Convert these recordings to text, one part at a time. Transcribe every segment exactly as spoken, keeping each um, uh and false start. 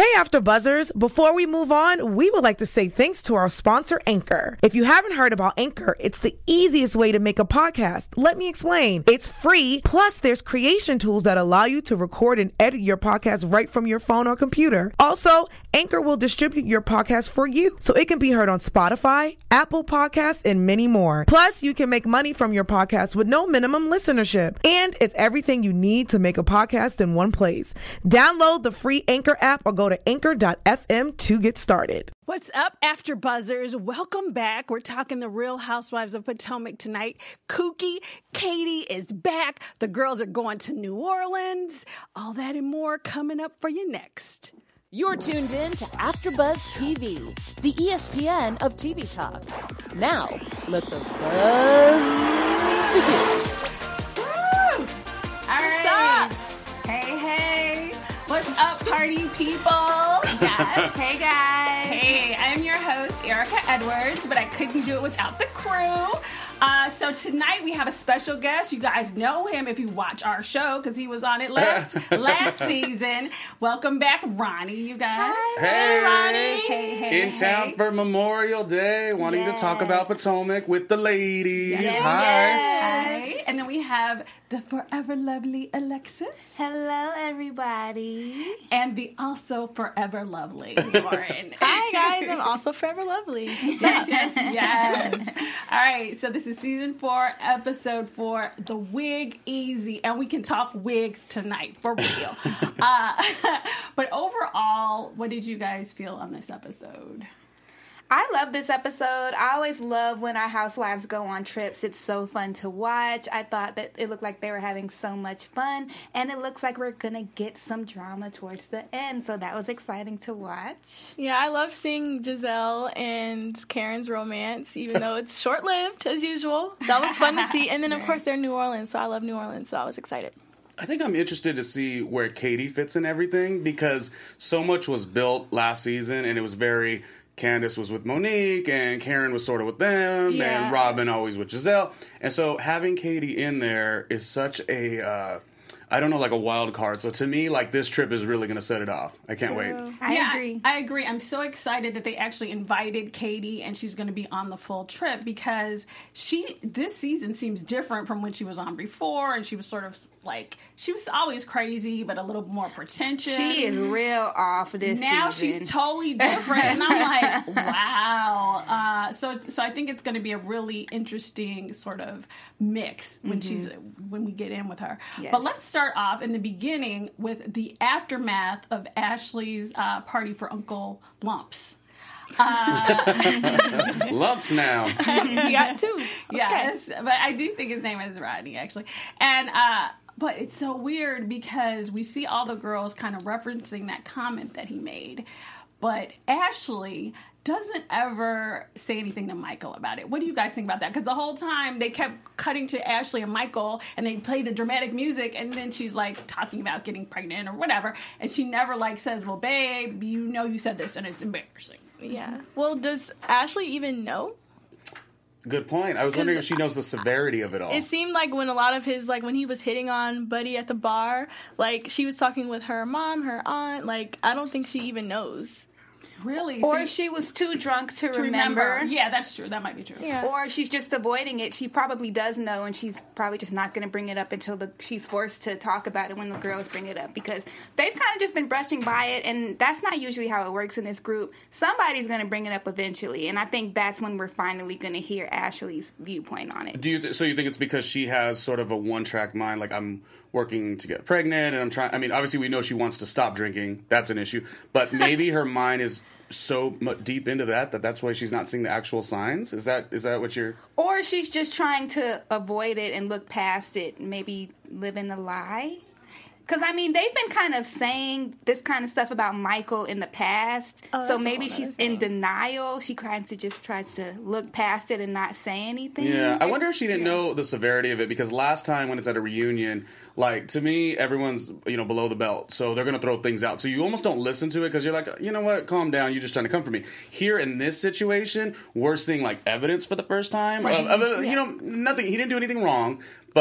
Hey, After Buzzers. Before we move on, we would like to say thanks to our sponsor, Anchor. If you haven't heard about Anchor, it's the easiest way to make a podcast. Let me explain. It's free, plus there's creation tools that allow you to record and edit your podcast right from your phone or computer. Also, Anchor will distribute your podcast for you, so it can be heard on Spotify, Apple Podcasts, and many more. Plus, you can make money from your podcast with no minimum listenership. And it's everything you need to make a podcast in one place. Download the free Anchor app or go to anchor dot f m to get started. What's up, After Buzzers? Welcome back. We're talking the Real Housewives of Potomac tonight. Kookie, Katie is back. The girls are going to New Orleans. All that and more coming up for you next. You're tuned in to AfterBuzz T V, the E S P N of T V talk. Now, let the buzz begin. Woo! All right. What's up? Hey, hey. What's up, party people? Yes. Hey, guys. Hey, I'm your host, Erica Edwards, but I couldn't do it without the crew. Uh, so tonight we have a special guest. You guys know him if you watch our show because he was on it last last season. Welcome back, Ronnie, you guys. Hi. Hey, hey Ronnie. Hey, hey, in town hey. for Memorial Day, wanting Yes. to talk about Potomac with the ladies. Yes. Hi. Hi. And then we have the forever lovely Alexis. Hello, everybody. And the also forever lovely Lauren. Hi, guys. I'm also forever lovely. Yes, yes, yes. All right, so this is season four, episode four, The Wig Easy, and we can talk wigs tonight, for real. uh, but overall, what did you guys feel on this episode? I love this episode. I always love when our housewives go on trips. It's so fun to watch. I thought that it looked like they were having so much fun, and it looks like we're going to get some drama towards the end, so that was exciting to watch. Yeah, I love seeing Giselle and Karen's romance, even though it's short-lived, as usual. That was fun to see. And then, of course, they're in New Orleans, so I love New Orleans, so I was excited. I think I'm interested to see where Katie fits in everything because so much was built last season and it was very... Candace was with Monique, and Karen was sort of with them, Yeah. and Robin always with Giselle. And so having Katie in there is such a, uh, I don't know, like a wild card. So to me, like, this trip is really going to set it off. I can't wait. I yeah, agree. I, I agree. I'm so excited that they actually invited Katie and she's going to be on the full trip because she this season seems different from when she was on before, and she was sort of like, she was always crazy but a little more pretentious. She is real off this now season. she's totally different, and I'm like, wow. Uh, so, it's, so I think it's going to be a really interesting sort of mix when Mm-hmm. she's when we get in with her. Yes. But let's start off in the beginning with the aftermath of Ashley's uh, party for Uncle Lumps. Uh, Lumps now. You got two. yes, but I do think his name is Rodney actually, and. Uh, But it's so weird because we see all the girls kind of referencing that comment that he made. But Ashley doesn't ever say anything to Michael about it. What do you guys think about that? Because the whole time they kept cutting to Ashley and Michael and they play the dramatic music and then she's like talking about getting pregnant or whatever. And she never like says, well, babe, you know you said this and it's embarrassing. Yeah. Well, does Ashley even know? Good point. I was wondering if she knows the severity of it all. It seemed like when a lot of his, like when he was hitting on Buddy at the bar, like she was talking with her mom, her aunt, like I don't think she even knows. Really? Or See, she was too drunk to, to remember. remember. Yeah, that's true. That might be true. Yeah. Or she's just avoiding it. She probably does know, and she's probably just not going to bring it up until the, she's forced to talk about it when the girls bring it up. Because they've kind of just been brushing by it, and that's not usually how it works in this group. Somebody's going to bring it up eventually, and I think that's when we're finally going to hear Ashley's viewpoint on it. Do you th- so you think it's because she has sort of a one-track mind, like I'm working to get pregnant, and I'm trying... I mean, obviously we know she wants to stop drinking. That's an issue. But maybe her mind is... so m- deep into that that that's why she's not seeing the actual signs? Is that is that what you're... Or she's just trying to avoid it and look past it, maybe live in a lie? Because, I mean, they've been kind of saying this kind of stuff about Michael in the past. Oh, so that's a maybe whole she's other thing. in denial. She kind of just tries to look past it and not say anything. Yeah, I wonder if she didn't know the severity of it, because last time when it's at a reunion, like, to me, everyone's, you know, below the belt, so they're going to throw things out. So you almost don't listen to it because you're like, you know what, calm down, you're just trying to come for me. Here in this situation, we're seeing, like, evidence for the first time. Right. Of, of, you know, nothing, he didn't do anything wrong, but...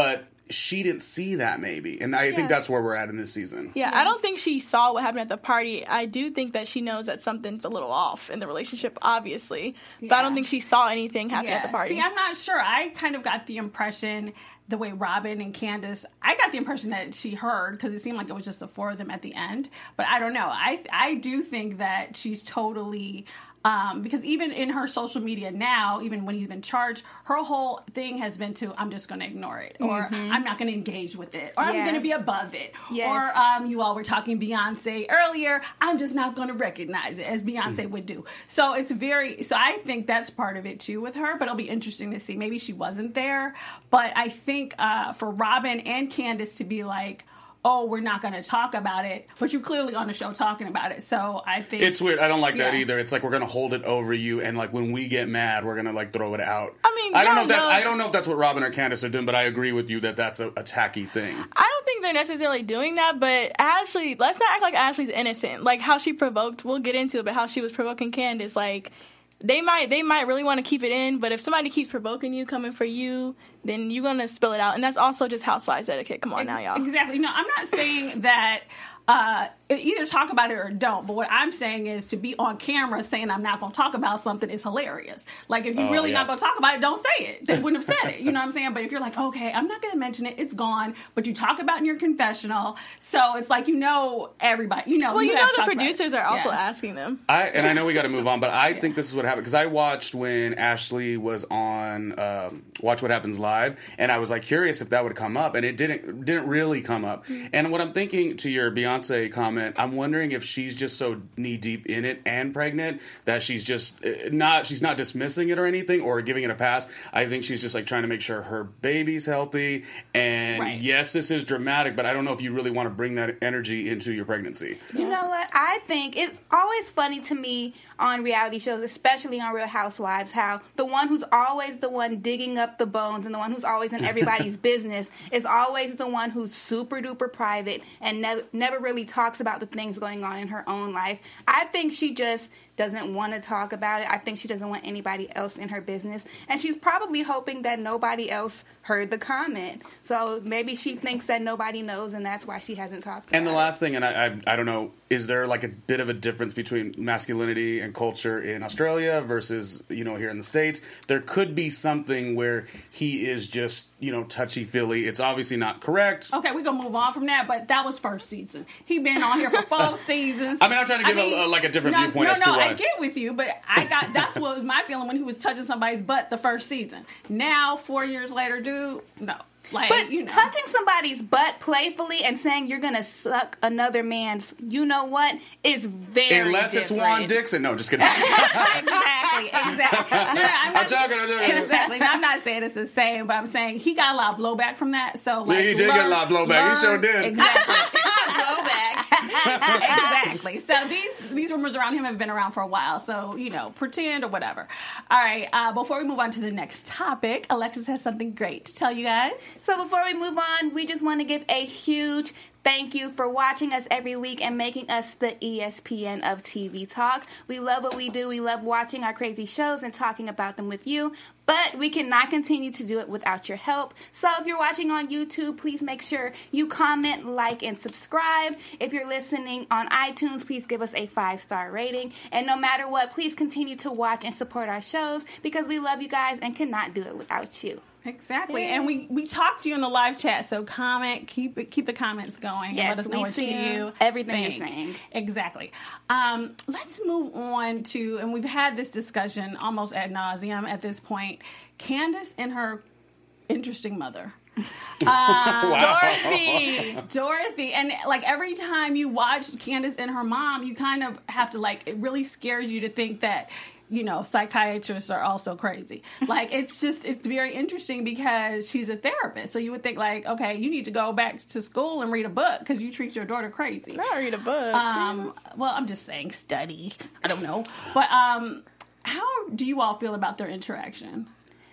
she didn't see that maybe. And I Yeah. think that's where we're at in this season. Yeah, I don't think she saw what happened at the party. I do think that she knows that something's a little off in the relationship, obviously. But I Yeah. don't think she saw anything happen at the party. See, I'm not sure. I kind of got the impression, the way Robin and Candace, I got the impression that she heard, because it seemed like it was just the four of them at the end. But I don't know. I I do think that she's totally... Um, because even in her social media now, even when he's been charged, her whole thing has been to, I'm just going to ignore it, or Mm-hmm. I'm not going to engage with it, or I'm Yeah. going to be above it. Yes. Or um, you all were talking Beyonce earlier, I'm just not going to recognize it as Beyonce would do. So it's very, so I think that's part of it too with her, but it'll be interesting to see. Maybe she wasn't there, but I think uh, for Robin and Candace to be like, oh, we're not going to talk about it, but you're clearly on the show talking about it. So I think It's weird. I don't like that Yeah. either. It's like we're gonna hold it over you, and like when we get mad, we're gonna like throw it out. I mean, I don't know if y'all that. know- I don't know if that's what Robin or Candace are doing, but I agree with you that that's a, a tacky thing. I don't think they're necessarily doing that, but Ashley, let's not act like Ashley's innocent. Like how she provoked, we'll get into it, but how she was provoking Candace, like they might they might really want to keep it in, but if somebody keeps provoking you, coming for you, then you're gonna spill it out, and that's also just housewives etiquette. Come on now, y'all. Exactly. No, I'm not saying that uh, either talk about it or don't. But what I'm saying is to be on camera saying I'm not going to talk about something is hilarious. Like if you're Oh, really yeah. not going to talk about it, don't say it. They wouldn't have said it. You know what I'm saying? But if you're like, okay, I'm not going to mention it, it's gone. But you talk about it in your confessional, so it's like you know everybody. You know. Well, you, know have to the talk about it. producers are also Yeah. asking them. I and I know we got to move on, but I think this is what happened because I watched when Ashley was on um, Watch What Happens Live, and I was like curious if that would come up, and it didn't didn't really come up. And what I'm thinking to your Beyonce comment, I'm wondering if she's just so knee deep in it and pregnant that she's just uh, not she's not dismissing it or anything or giving it a pass. I think she's just like trying to make sure her baby's healthy. And Right. yes, this is dramatic, but I don't know if you really want to bring that energy into your pregnancy. You know what? I think it's always funny to me on reality shows, especially on Real Housewives, how the one who's always the one digging up the bones and the one who's always in everybody's business is always the one who's super duper private and ne- never really talks about the things going on in her own life. I think she just doesn't want to talk about it. I think she doesn't want anybody else in her business. And she's probably hoping that nobody else heard the comment. So maybe she thinks that nobody knows, and that's why she hasn't talked about And the it. last thing, and I, I, I don't know, is there like a bit of a difference between masculinity and culture in Australia versus, you know, here in the States? There could be something where he is just, you know, touchy-feely. It's obviously not correct. Okay, we're gonna move on from that, but that was first season. He been on here for four seasons. I mean, I'm trying to give a- a- like a different no, viewpoint No, as no, to I why. get with you, but I got that's what was my feeling when he was touching somebody's butt the first season. Now, four years later, dude, no, like But you know, touching somebody's butt playfully and saying you're gonna suck another man's, you know what, is very Unless it's different. Juan Dixon. No, just kidding. exactly, exactly. No, no, I'm, not, joking, I'm joking. Exactly. No, I'm not saying it's the same, but I'm saying he got a lot of blowback from that. So like, he did get a lot of blowback. He learn- sure did. Exactly. Blowback. Exactly. So these these rumors around him have been around for a while. So you know, pretend or whatever. All right. Uh, before we move on to the next topic, Alexis has something great to tell you guys. So before we move on, we just want to give a huge thank you for watching us every week and making us the E S P N of T V Talk. We love what we do. We love watching our crazy shows and talking about them with you. But we cannot continue to do it without your help. So if you're watching on YouTube, please make sure you comment, like, and subscribe. If you're listening on iTunes, please give us a five-star rating. And no matter what, please continue to watch and support our shows because we love you guys and cannot do it without you. Exactly, and we we talked to you in the live chat, so comment, keep it, keep the comments going. Yes, and let us know we what see you everything you're think. saying. Exactly. Um, let's move on to, and we've had this discussion almost ad nauseum at this point. Candace and her interesting mother. Uh, Dorothy, Dorothy, and like every time you watch Candace and her mom, you kind of have to like. It really scares you to think that. You know, psychiatrists are also crazy. Like, it's just, it's very interesting because she's a therapist. So you would think, like, okay, you need to go back to school and read a book because you treat your daughter crazy. Not read a book. Um, well, I'm just saying study. I don't know. But um, how do you all feel about their interaction?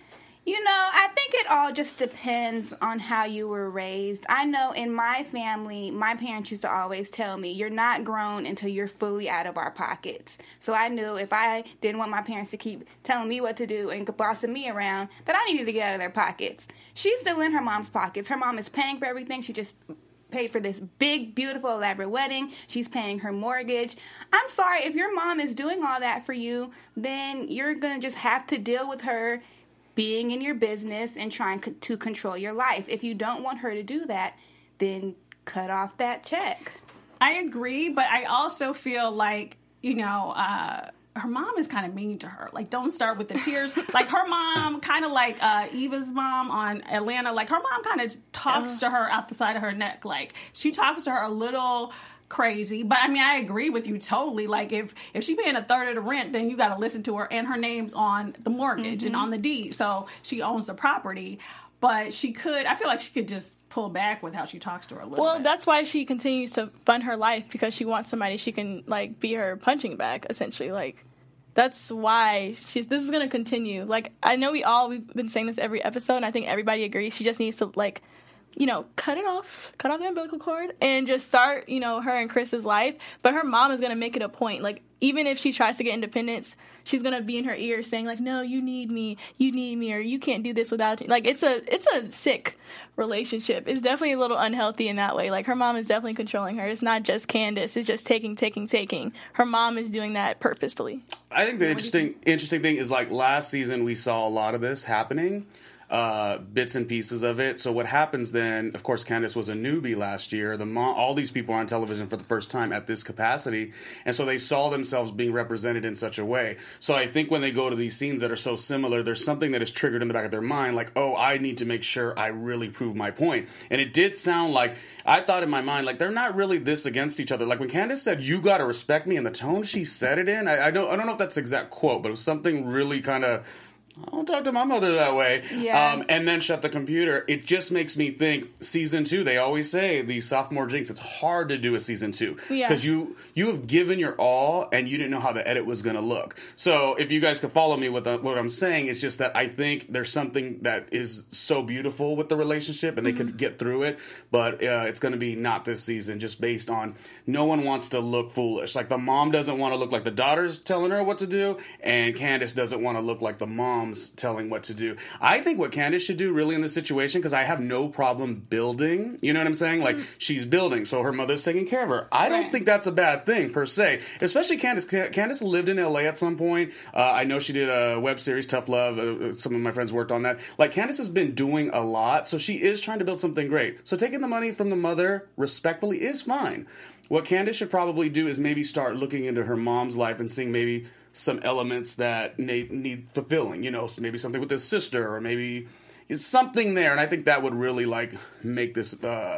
You know, I think it all just depends on how you were raised. I know in my family, my parents used to always tell me, you're not grown until you're fully out of our pockets. So I knew if I didn't want my parents to keep telling me what to do and bossing me around, that I needed to get out of their pockets. She's still in her mom's pockets. Her mom is paying for everything. She just paid for this big, beautiful, elaborate wedding. She's paying her mortgage. I'm sorry, if your mom is doing all that for you, then you're going to just have to deal with her being in your business and trying co- to control your life. If you don't want her to do that, then cut off that check. I agree, but I also feel like, you know, uh, her mom is kind of mean to her. Like, don't start with the tears. Like, her mom, kind of like uh, Eva's mom on Atlanta, like, her mom kind of talks uh. to her out the side of her neck. Like, she talks to her a little crazy, but I mean, I agree with you totally. Like, if if she paying a third of the rent, then you got to listen to her, and her name's on the mortgage mm-hmm. and on the deed, so she owns the property. But she could, I feel like she could just pull back with how she talks to her a little well bit. That's why she continues to fund her life, because she wants somebody she can like be her punching bag, essentially. Like, that's why she's this is going to continue. Like, I know we all we've been saying this every episode, and I think everybody agrees. She just needs to, like, you know, cut it off, cut off the umbilical cord, and just start, you know, her and Chris's life. But her mom is going to make it a point. Like, even if she tries to get independence, she's going to be in her ear saying, like, no, you need me, you need me, or you can't do this without me. Like, it's a, it's a sick relationship. It's definitely a little unhealthy in that way. Like, her mom is definitely controlling her. It's not just Candace. It's just taking, taking, taking. Her mom is doing that purposefully. I think the interesting, interesting thing is, like, last season we saw a lot of this happening. Uh, bits and pieces of it. So what happens then, of course, Candace was a newbie last year. The mom, all these people are on television for the first time at this capacity, and so they saw themselves being represented in such a way. So I think when they go to these scenes that are so similar, there's something that is triggered in the back of their mind, like, oh, I need to make sure I really prove my point. And it did sound like, I thought in my mind, like, they're not really this against each other. Like, when Candace said, you gotta respect me, and the tone she said it in, I, I don't I don't know if that's the exact quote, but it was something really kind of, I don't talk to my mother that way. Yeah. Um, and then shut the computer. It just makes me think, season two, they always say, the sophomore jinx, it's hard to do a season two. Yeah. Because you, you have given your all, and you didn't know how the edit was going to look. So if you guys could follow me with the, what I'm saying, it's just that I think there's something that is so beautiful with the relationship, and they mm-hmm. could get through it. But uh, it's going to be not this season, just based on no one wants to look foolish. Like, the mom doesn't want to look like the daughter's telling her what to do, and Candace doesn't want to look like the mom telling what to do. I think what Candace should do really in this situation, because I have no problem building, you know what I'm saying? Like, mm. she's building, so her mother's taking care of her. I don't right. think that's a bad thing, per se. Especially Candace. Candace lived in L A at some point. Uh, I know she did a web series, Tough Love. Uh, some of my friends worked on that. Like, Candace has been doing a lot, so she is trying to build something great. So taking the money from the mother respectfully is fine. What Candace should probably do is maybe start looking into her mom's life and seeing maybe some elements that need, need fulfilling, you know, maybe something with his sister, or maybe something there. And I think that would really, like, make this, uh,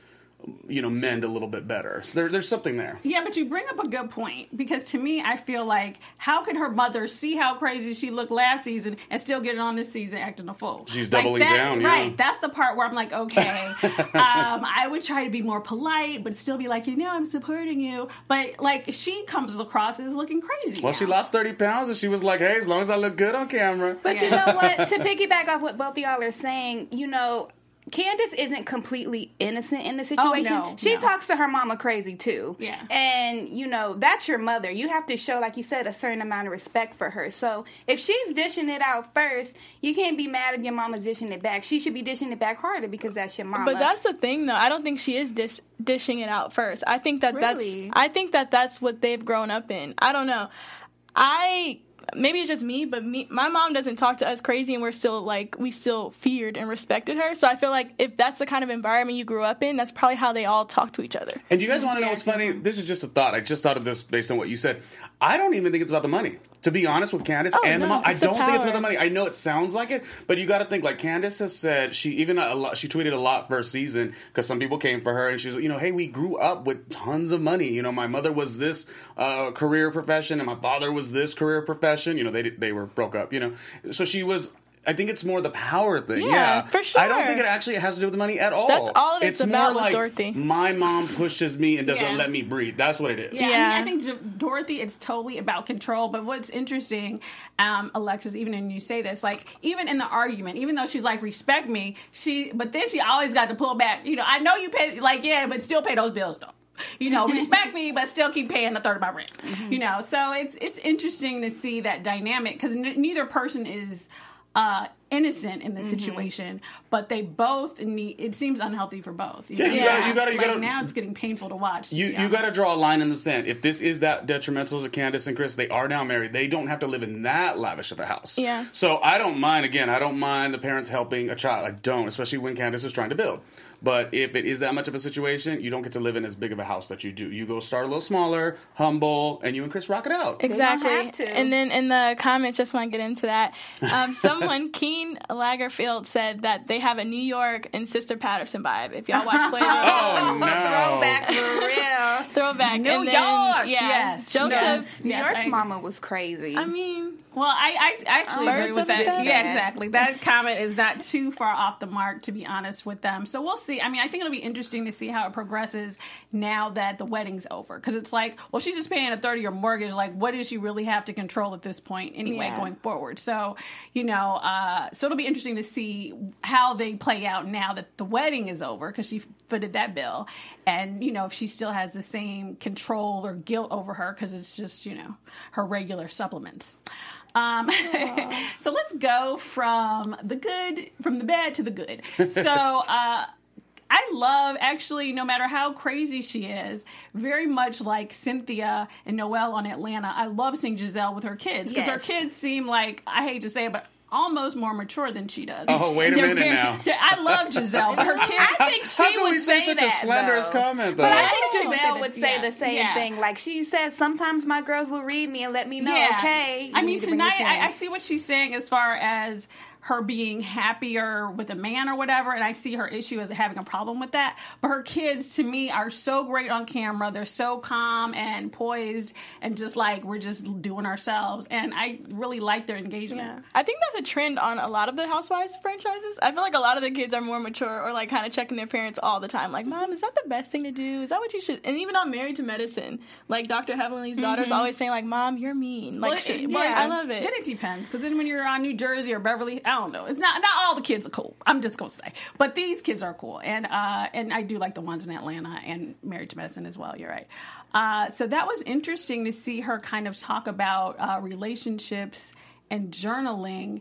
you know, mend a little bit better. So there, there's something there. Yeah, but you bring up a good point, because to me, I feel like, how could her mother see how crazy she looked last season and still get it on this season acting a fool? She's doubling like that, down, yeah. Right, that's the part where I'm like, okay, um, I would try to be more polite, but still be like, you know, I'm supporting you. But, like, she comes across as looking crazy. Well, now. she lost thirty pounds, and she was like, hey, as long as I look good on camera. But yeah. You know what? To piggyback off what both of y'all are saying, you know, Candace isn't completely innocent in the situation. Oh, no, she no. talks to her mama crazy, too. Yeah. And, you know, that's your mother. You have to show, like you said, a certain amount of respect for her. So if she's dishing it out first, you can't be mad if your mama's dishing it back. She should be dishing it back harder, because that's your mama. But that's the thing, though. I don't think she is dis- dishing it out first. I think that really? that's I think that that's what they've grown up in. I don't know. I... Maybe it's just me, but me, my mom doesn't talk to us crazy, and we're still, like, we still feared and respected her. So I feel like if that's the kind of environment you grew up in, that's probably how they all talk to each other. And you guys want to know what's funny? This is just a thought. I just thought of this based on what you said. I don't even think it's about the money. To be honest with Candace oh, and no, the mom, I don't think it's about the power. money. I know it sounds like it, but you got to think, like, Candace has said, she even a lot, she tweeted a lot first season, because some people came for her, and she's like, you know, hey, we grew up with tons of money. You know, my mother was this uh, career profession, and my father was this career profession. You know, they they were broke up. You know, so she was I think it's more the power thing. Yeah, Yeah, for sure. I don't think it actually has to do with the money at all. That's all it's more about with like Dorothy. my mom pushes me and doesn't Yeah. let me breathe. That's what it is. Yeah, Yeah. I, mean, I think J- Dorothy, it's totally about control. But what's interesting, um, Alexis, even when you say this, like even in the argument, even though she's like respect me, she, but then she always got to pull back. You know, I know you pay, like yeah, but still pay those bills though. You know, respect me, but still keep paying a third of my rent. Mm-hmm. You know, so it's it's interesting to see that dynamic because n- neither person is uh, innocent in the mm-hmm. situation, but they both need. It seems unhealthy for both. You Yeah, know? you gotta, you gotta, you like gotta. now it's getting painful to watch. You you got to draw a line in the sand. If this is that detrimental to Candace and Chris, they are now married. They don't have to live in that lavish of a house. Yeah. So I don't mind. Again, I don't mind the parents helping a child. I don't, especially when Candace is trying to build. But if it is that much of a situation, you don't get to live in as big of a house that you do. You go start a little smaller, humble, and you and Chris rock it out. Exactly. have to. And then in the comments, just want to get into that. Um, someone, Keen Lagerfield, said that they have a New York and Sister Patterson vibe. If y'all watch Flavor, Oh, no. Throwback for real. throwback. New and then, York! Yeah, Yes. Joseph. Yes. New Yes, York's I- mama was crazy. I mean, Well, I, I actually Birds agree with of a that. feather. Yeah, exactly. That comment is not too far off the mark, to be honest with them. So we'll see. I mean, I think it'll be interesting to see how it progresses now that the wedding's over. Because it's like, well, she's just paying a thirty-year mortgage. Like, what does she really have to control at this point anyway, Yeah. going forward? So, you know, uh, so it'll be interesting to see how they play out now that the wedding is over, because she footed that bill. And, you know, if she still has the same control or guilt over her, because it's just, you know, her regular supplements. Um, so let's go from the good, from the bad to the good. So, uh, I love, actually, no matter how crazy she is, very much like Cynthia and Noelle on Atlanta, I love seeing Giselle with her kids. Because her Yes. kids seem like, I hate to say it, but almost more mature than she does. Oh, wait a They're minute very- now. they're- I love Giselle, but her kids... I think she How can would we say say such that, a slanderous though. comment, though? But I I think think she would Giselle say would that- say yeah, the same yeah. thing. Like she said, sometimes my girls will read me and let me know, okay. I you mean, need to bring your tonight I, I friends. see what she's saying as far as her being happier with a man or whatever, and I see her issue as having a problem with that. But her kids, to me, are so great on camera. They're so calm and poised and just like, we're just doing ourselves. And I really like their engagement. yeah. I think that's a trend on a lot of the Housewives franchises. I feel like a lot of the kids are more mature or like kind of checking their parents all the time. Like, Mom, is that the best thing to do? Is that what you should? And even on Married to Medicine, like Doctor Heavenly's daughter's always saying like, Mom, you're mean. Like, Well, she, it- well, yeah. I love it. Then it depends, because then when you're on New Jersey or Beverly, I don't know. It's not not all the kids are cool. I'm just gonna say, but these kids are cool, and uh, and I do like the ones in Atlanta and Married to Medicine as well. You're right. Uh, so that was interesting to see her kind of talk about uh, relationships and journaling.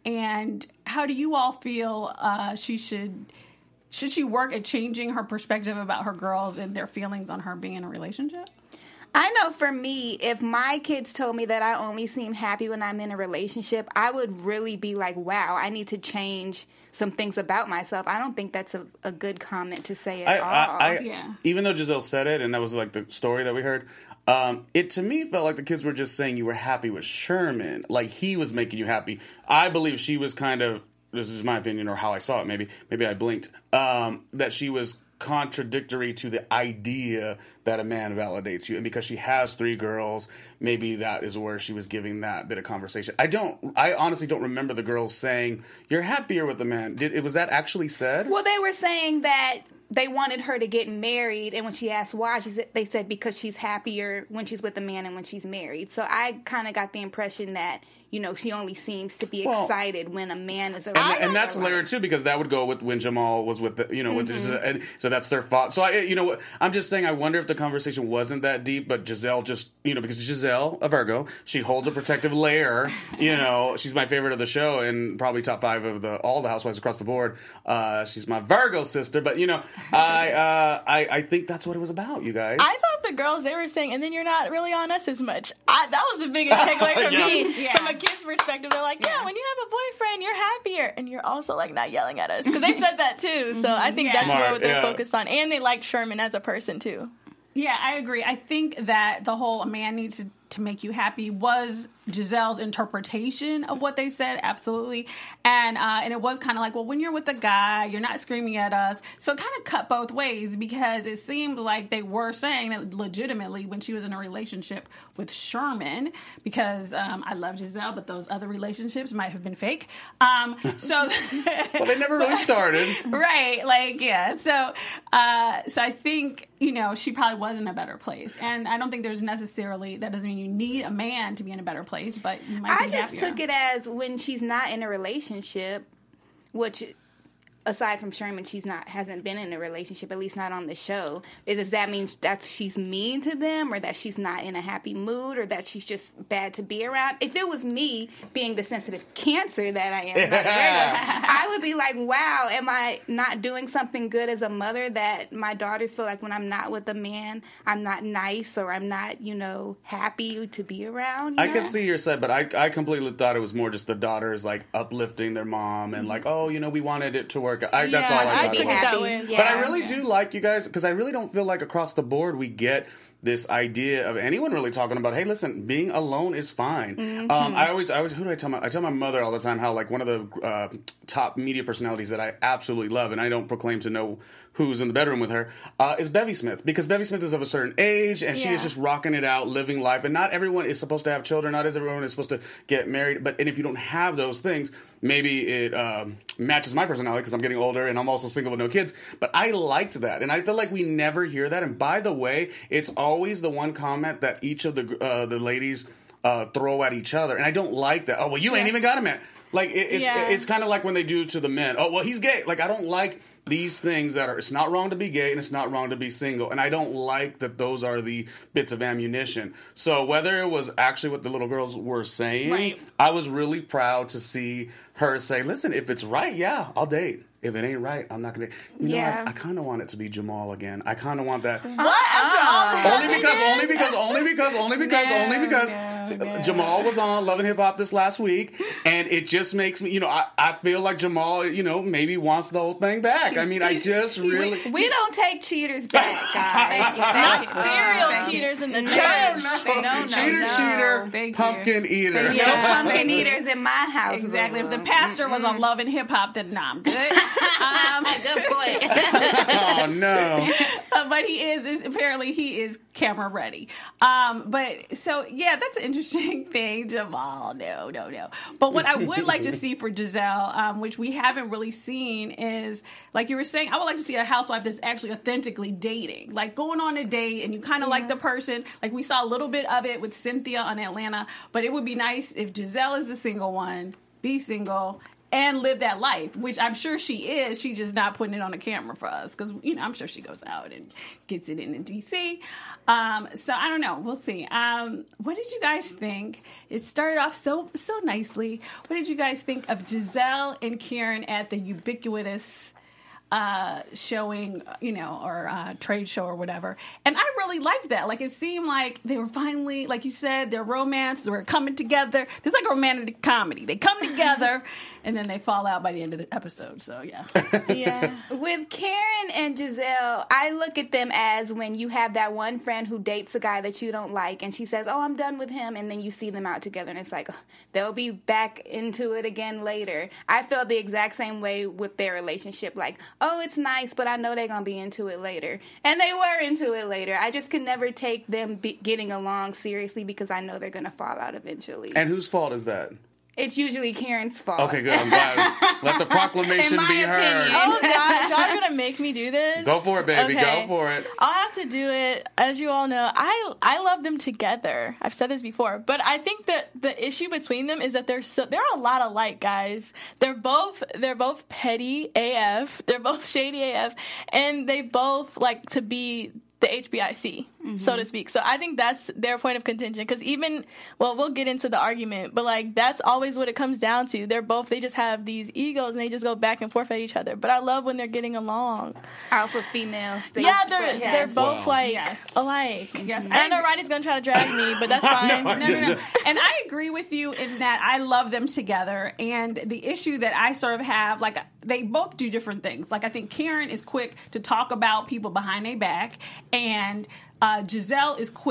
And how do you all feel uh, she should? Should she work at changing her perspective about her girls and their feelings on her being in a relationship? I know for me, if my kids told me that I only seem happy when I'm in a relationship, I would really be like, wow, I need to change some things about myself. I don't think that's a, a good comment to say at I, all. I, I, Yeah. Even though Giselle said it, and that was like the story that we heard, um, it to me felt like the kids were just saying you were happy with Sherman, like he was making you happy. I believe she was kind of, this is my opinion or how I saw it, maybe, maybe I blinked, um, that she was contradictory to the idea that a man validates you. And because she has three girls, maybe that is where she was giving that bit of conversation. I don't, I honestly don't remember the girls saying, you're happier with the man. Did, was that actually said? Well, they were saying that they wanted her to get married, and when she asked why, she said, they said because she's happier when she's with a man and when she's married. So I kind of got the impression that, you know, she only seems to be Well, excited when a man is around. And, and that's layered too, because that would go with when Jamal was with the, you know, with Mm-hmm. the, and so that's their thought. So I, you know, what I'm just saying, I wonder if the conversation wasn't that deep, but Giselle just, you know, because Giselle, a Virgo, she holds a protective layer. You know, she's my favorite of the show and probably top five of the all the housewives across the board. Uh, she's my Virgo sister, but you know, I, uh, I, I think that's what it was about, you guys. I thought the girls, they were saying, and then you're not really on us as much. I, that was the biggest takeaway from Yeah. me. Yeah. From a kid's perspective, they're like, yeah, when you have a boyfriend, you're happier. And you're also, like, not yelling at us. Because they said that, too. So I think that's Smart, where they're yeah. focused on. And they liked Sherman as a person, too. Yeah, I agree. I think that the whole a man needs to to make you happy was Giselle's interpretation of what they said, absolutely. And uh, and it was kind of like, well, when you're with a guy, you're not screaming at us. So it kind of cut both ways because it seemed like they were saying that legitimately when she was in a relationship with Sherman, because um, I love Giselle, but those other relationships might have been fake. Um, so well, they never really started. Right. Like, yeah. So, uh, so I think, you know, she probably was in a better place. And I don't think there's necessarily, that doesn't mean you need a man to be in a better place, but you might be I just happier. took it as when she's not in a relationship, which aside from Sherman, she's not hasn't been in a relationship, at least not on the show. Does that mean that she's mean to them, or that she's not in a happy mood, or that she's just bad to be around? If it was me being the sensitive Cancer that I am, I would be like, wow, am I not doing something good as a mother that my daughters feel like when I'm not with a man, I'm not nice, or I'm not, you know, happy to be around? You I know? could see your side, but I I completely thought it was more just the daughters like uplifting their mom and like, oh, you know, we wanted it to work. I, that's all I I thought get it was. that way as Yeah. But I really do like you guys because I really don't feel like across the board we get this idea of anyone really talking about, hey, listen, being alone is fine. Mm-hmm. Um, I always, I always, who do I tell my, I tell my mother all the time how like one of the uh, top media personalities that I absolutely love, and I don't proclaim to know who's in the bedroom with her, uh, is Bevy Smith, because Bevy Smith is of a certain age and she Yeah. is just rocking it out, living life. And not everyone is supposed to have children. Not everyone is supposed to get married. But and if you don't have those things, maybe it um, matches my personality because I'm getting older and I'm also single with no kids. But I liked that, and I feel like we never hear that. And by the way, it's always the one comment that each of the uh, the ladies uh, throw at each other, and I don't like that. Oh well, you ain't even got a man. Like it, it's Yeah. it's kind of like when they do to the men. Oh well, he's gay. Like I don't like these things that are, it's not wrong to be gay and it's not wrong to be single. And I don't like that those are the bits of ammunition. So whether it was actually what the little girls were saying, Right. I was really proud to see her say, listen, if it's right, yeah, I'll date. If it ain't right, I'm not going to. You know, Yeah. I, I kind of want it to be Jamal again. I kind of want that. What? After all this stuff Only we because, did? only because, only because, only because, No, only because no, no. Jamal was on Love and Hip Hop this last week, and it just makes me, you know, I, I feel like Jamal, you know, maybe wants the whole thing back. I mean, I just really. We don't take cheaters back, guys. Not Thank you. serial Thank you. cheaters in the No, church. no, no, cheater, no. cheater, Thank you. pumpkin eater. No Yeah. pumpkin eaters in my house. Exactly. If the boo-boo. pastor was on Love and Hip Hop, then nah, I'm good. um, Good point. Oh no! Uh, but he is, is apparently he is camera ready. Um, but so yeah, that's an interesting thing, Jamal. No, no, no. But what I would like to see for Giselle, um, which we haven't really seen, is like you were saying, I would like to see a housewife that's actually authentically dating, like going on a date and you kind of like the person. Like we saw a little bit of it with Cynthia on Atlanta, but it would be nice if Giselle is the single one, be single, and live that life, which I'm sure she is. She's just not putting it on the camera for us because, you know, I'm sure she goes out and gets it in in D C. Um, so I don't know. We'll see. Um, what did you guys think? It started off so so nicely. What did you guys think of Giselle and Karen at the ubiquitous uh showing, you know, or uh trade show or whatever? And I really liked that. Like it seemed like they were finally, like you said, their romance, they were coming together. There's like a romantic comedy. They come together and then they fall out by the end of the episode. So yeah. Yeah. With Karen and Giselle, I look at them as when you have that one friend who dates a guy that you don't like and she says, oh, I'm done with him, and then you see them out together and it's like, oh, they'll be back into it again later. I felt the exact same way with their relationship. Like, oh, it's nice, but I know they're going to be into it later. And they were into it later. I just could never take them be- getting along seriously because I know they're going to fall out eventually. And whose fault is that? It's usually Karen's fault. Okay, good. I'm glad. Let the proclamation In my be heard. opinion. Oh gosh, y'all are gonna make me do this. Go for it, baby. Okay. Go for it. I'll have to do it. As you all know, I I love them together. I've said this before, but I think that the issue between them is that they're so they're a lot alike, guys. They're both they're both petty A F. They're both shady A F, and they both like to be the H B I C, mm-hmm. so to speak. So I think that's their point of contention. Because even, well, we'll get into the argument, but like that's always what it comes down to. They're both, they just have these egos and they just go back and forth at each other. But I love when they're getting along. Alpha females. They, Yeah, they're Yes. they're both Wow. like Yes. alike. Yes. And I know Ronnie's gonna try to drag me, but that's fine. No, I No, no, no. And I agree with you in that I love them together. And the issue that I sort of have, like, they both do different things. Like, I think Karen is quick to talk about people behind their back, and uh, Giselle is quick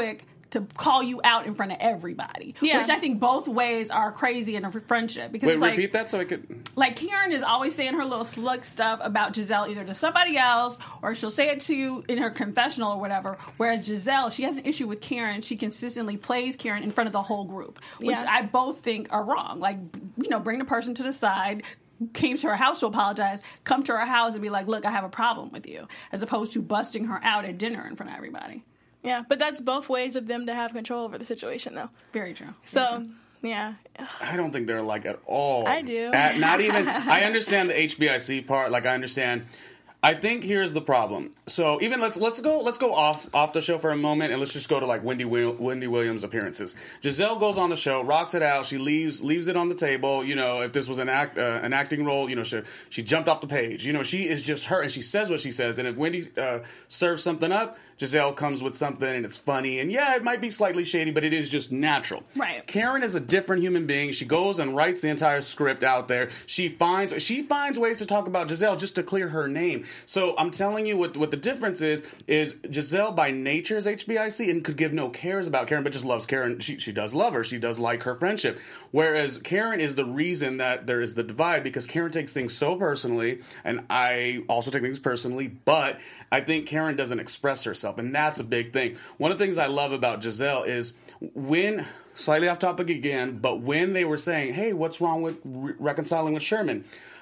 to call you out in front of everybody. Yeah. Which I think both ways are crazy in a friendship. Because Wait, it's like, repeat that so I could. like Karen is always saying her little slug stuff about Giselle either to somebody else or she'll say it to you in her confessional or whatever. Whereas Giselle, she has an issue with Karen. She consistently plays Karen in front of the whole group, which Yeah. I both think are wrong. Like, you know, bring the person to the side, came to her house to apologize, come to her house and be like, look, I have a problem with you, as opposed to busting her out at dinner in front of everybody. Yeah, but that's both ways of them to have control over the situation, though. Very true. Very So, true. yeah. I don't think they're like at all. I do. At, not even. I understand the H B I C part. Like I understand. I think here's the problem. So even let's let's go let's go off off the show for a moment and let's just go to like Wendy Will, Wendy Williams appearances. Giselle goes on the show, rocks it out. She leaves leaves it on the table. You know, if this was an act uh, an acting role, you know, she she jumped off the page. You know, she is just her and she says what she says. And if Wendy uh, serves something up, Giselle comes with something and it's funny. And yeah, it might be slightly shady, but it is just natural. Right. Karen is a different human being. She goes and writes the entire script out there. She finds she finds ways to talk about Giselle just to clear her name. So I'm telling you what what the difference is is Giselle by nature is H B I C and could give no cares about Karen, but just loves Karen. She she does love her. She does like her friendship. Whereas Karen is the reason that there is the divide because Karen takes things so personally, and I also take things personally, but I think Karen doesn't express herself, and that's a big thing. One of the things I love about Giselle is when, slightly off topic again, but when they were saying, hey, what's wrong with re- reconciling with Sherman?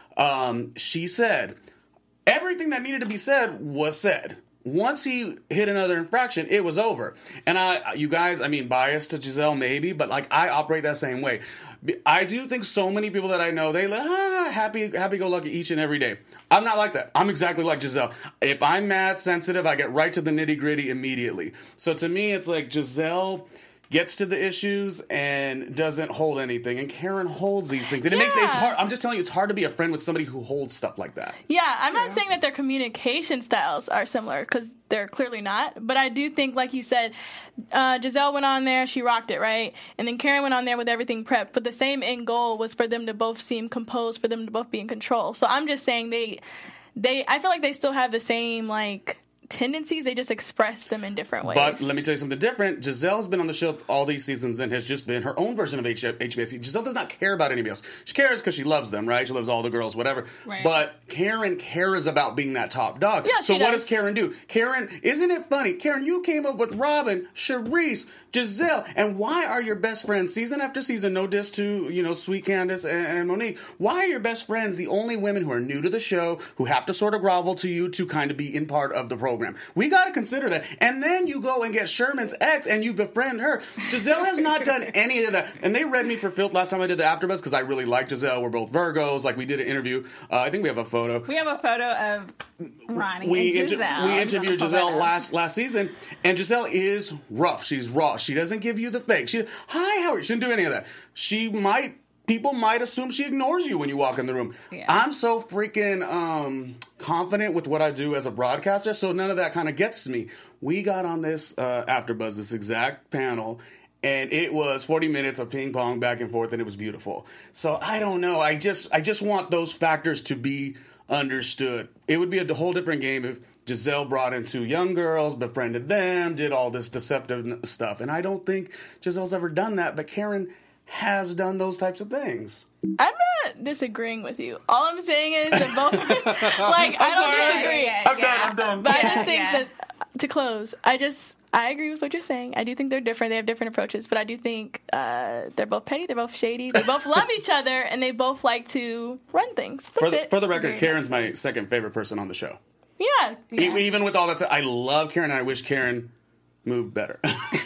Um, she said, everything that needed to be said was said. Once he hit another infraction, it was over. And I, you guys, I mean, biased to Giselle maybe, but like I operate that same way. I do think so many people that I know, they like, ah, happy, happy-go-lucky each and every day. I'm not like that. I'm exactly like Giselle. If I'm mad, sensitive, I get right to the nitty-gritty immediately. So to me, it's like Giselle gets to the issues and doesn't hold anything, and Karen holds these things. And it makes it it's Yeah. hard. I'm just telling you, it's hard to be a friend with somebody who holds stuff like that. Yeah, I'm not saying that their communication styles are similar because they're clearly not. But I do think, like you said, uh, Giselle went on there, she rocked it, right? And then Karen went on there with everything prepped. But the same end goal was for them to both seem composed, for them to both be in control. So I'm just saying they, they, I feel like they still have the same, like, tendencies, they just express them in different ways. But let me tell you something different. Giselle's been on the show all these seasons and has just been her own version of H- HBIC. Giselle does not care about anybody else. She cares because she loves them, right? She loves all the girls, whatever. Right. But Karen cares about being that top dog. Yeah, so she what does. does Karen do? Karen, isn't it funny? Karen, you came up with Robin, Charisse, Giselle, and why are your best friends season after season? No diss to you know Sweet Candace and, and Monique. Why are your best friends the only women who are new to the show who have to sort of grovel to you to kind of be in part of the program? We got to consider that. And then you go and get Sherman's ex and you befriend her. Giselle has not done any of that. And they read me for filth last time I did the AfterBuzz because I really like Giselle. We're both Virgos. Like we did an interview. Uh, I think we have a photo. We have a photo of Ronnie We, and inter- Giselle. we interviewed Pull Giselle that up. last last season, and Giselle is rough. She's raw. She doesn't give you the fake. She, hi, how are you? She didn't do any of that. She might, people might assume she ignores you when you walk in the room. Yeah. I'm so freaking um, confident with what I do as a broadcaster, so none of that kind of gets to me. We got on this uh, AfterBuzz, this exact panel, and it was forty minutes of ping pong back and forth, and it was beautiful. So I don't know. I just, I just want those factors to be understood. It would be a whole different game if Giselle brought in two young girls, befriended them, did all this deceptive n- stuff. And I don't think Giselle's ever done that, but Karen has done those types of things. I'm not disagreeing with you. All I'm saying is that both, like, I don't sorry. disagree. Yeah, I'm done, I'm done. But I Yeah, just think yeah. that, to close, I just, I agree with what you're saying. I do think they're different. They have different approaches. But I do think uh, they're both petty. They're both shady. They both love each other. And they both like to run things. That's For the, it. for the record, Very Karen's my second favorite person on the show. Yeah. E- Even with all that said, I love Karen, and I wish Karen moved better.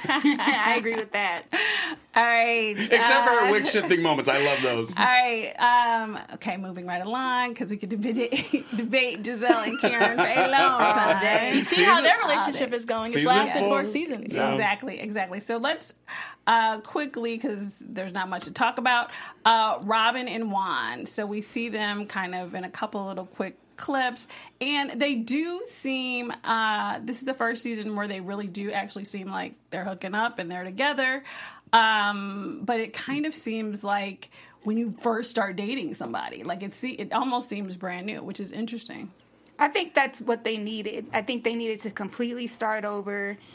I agree with that. All right. Except for her wig shifting moments. I love those. All right. Um, okay, moving right along because we could debate, debate Giselle and Karen for a long time. You see how Season- their relationship is going. It's Season lasted four. four seasons. So. Exactly, exactly. So let's uh, quickly, because there's not much to talk about, uh, Robin and Juan. So we see them kind of in a couple little quick clips, and they do seem, uh, this is the first season where they really do actually seem like they're hooking up and they're together. Um, but it kind of seems like when you first start dating somebody, like it, see, it almost seems brand new, which is interesting. I think that's what they needed. I think they needed to completely start over.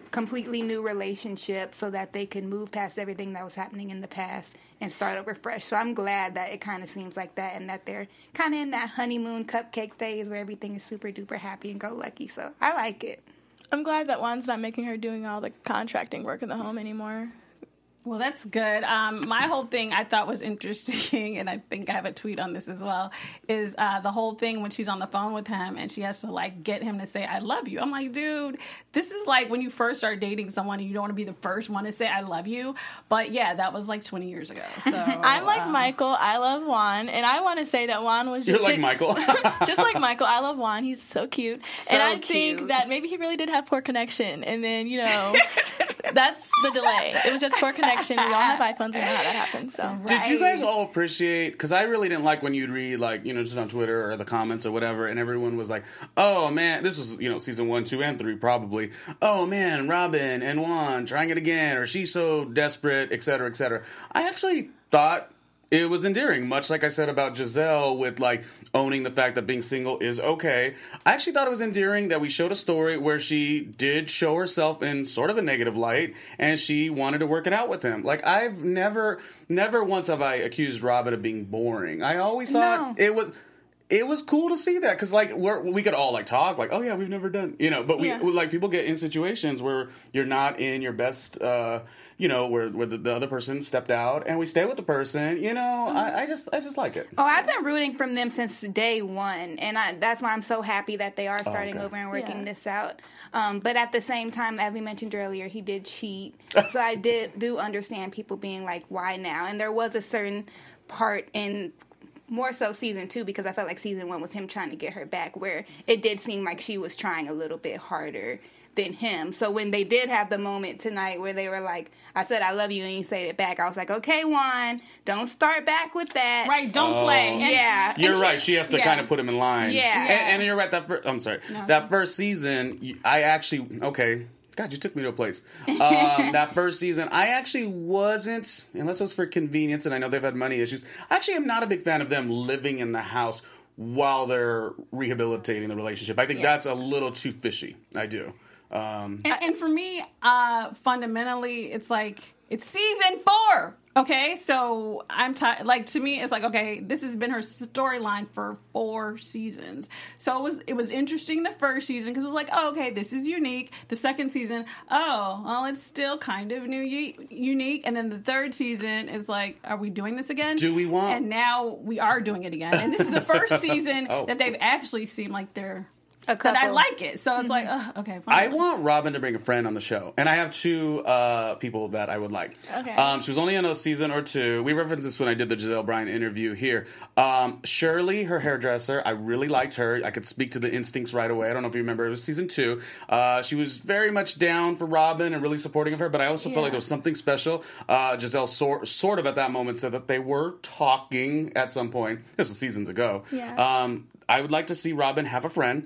completely new relationship so that they can move past everything that was happening in the past and start over fresh. So I'm glad that it kind of seems like that and that they're kind of in that honeymoon cupcake phase where everything is super duper happy and go lucky. So I like it. I'm glad that Juan's not making her doing all the contracting work in the home anymore. Well, that's good. Um, my whole thing I thought was interesting, and I think I have a tweet on this as well, is uh, the whole thing when she's on the phone with him and she has to, like, get him to say, I love you. I'm like, dude, this is like when you first start dating someone and you don't want to be the first one to say, I love you. But, yeah, that was like twenty years ago. So I'm like um, Michael. I love Juan. And I want to say that Juan was just... You're like hit- Michael. just like Michael. I love Juan. He's so cute. So and I cute. think that maybe he really did have poor connection. And then, you know... That's the delay. It was just poor connection. We all have iPhones. We know how that happens. So Did you guys all appreciate, because I really didn't like when you'd read, like, you know, just on Twitter or the comments or whatever, and everyone was like, oh, man, this was, you know, season one, two, and three, probably. Oh, man, Robin and Juan trying it again, or she's so desperate, et cetera, et cetera. I actually thought it was endearing, much like I said about Giselle with, like, owning the fact that being single is okay. I actually thought it was endearing that we showed a story where she did show herself in sort of a negative light, and she wanted to work it out with him. Like, I've never, never once have I accused Robin of being boring. I always thought No. it was... It was cool to see that, because, like, we're, we could all, like, talk, like, oh, yeah, we've never done, you know, but we, Yeah. like, people get in situations where you're not in your best, uh, you know, where, where the, the other person stepped out, and we stay with the person, you know, I, I just, I just like it. Oh, I've been rooting from them since day one, and I, that's why I'm so happy that they are starting okay. over and working Yeah. this out. Um, but at the same time, as we mentioned earlier, he did cheat, so I did do understand people being like, "Why now?" And there was a certain part in more so season two, because I felt like season one was him trying to get her back, where it did seem like she was trying a little bit harder than him. So when they did have the moment tonight where they were like, I said I love you and you said it back, I was like, okay, Juan, don't start back with that. Right, don't play. And- Yeah. You're and right. he- She has to yeah. kind of put him in line. Yeah. And, and you're right. That fir- I'm sorry. That first season, you- I actually okay. God, you took me to a place. Um, that first season, I actually wasn't, unless it was for convenience, and I know they've had money issues. I actually am not a big fan of them living in the house while they're rehabilitating the relationship. I think that's a little too fishy. I do. Um, And, and for me, uh, fundamentally, it's like, it's season four. Okay, so I'm tired. Like, to me, it's like, okay, this has been her storyline for four seasons. So it was it was interesting the first season because it was like, oh, okay, this is unique. The second season, oh, well, it's still kind of new, unique. And then the third season is like, are we doing this again? Do we want- And now we are doing it again. And this is the first season Oh. that they've actually seemed like they're A that I couple. like it. So it's like, uh, okay, fine. I want Robin to bring a friend on the show, and I have two uh, people that I would like. Okay. Um, she was only in a season or two. We referenced this when I did the Giselle Bryant interview here. Um, Shirley, her hairdresser, I really liked her. I could speak to the instincts right away. I don't know if you remember. It was season two. Uh, she was very much down for Robin and really supporting of her, but I also felt like Yeah. there was something special. Uh, Giselle sor- sort of at that moment said that they were talking at some point. This was seasons ago. Yeah. Um, I would like to see Robin have a friend,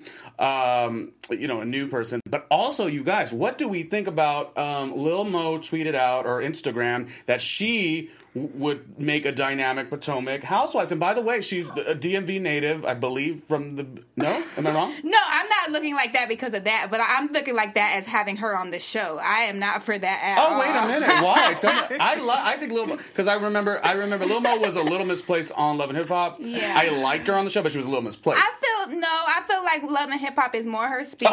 um, you know, a new person. But also, you guys, what do we think about um, Lil Mo tweeted out or Instagram that she w- would make a dynamic Potomac housewives? And by the way, she's a D M V native, I believe, from the... No? Am I wrong? No, I'm not looking like that because of that, but I'm looking like that as having her on the show. I am not for that at all. Oh, wait a minute. Why? Tell me. I lo- I think Lil Mo, because I remember I remember Lil Mo was a little misplaced on Love and Hip Hop. Yeah. I liked her on the show, but she was a little misplaced. I feel, no, I feel like Love and Hip Hop is more her speed.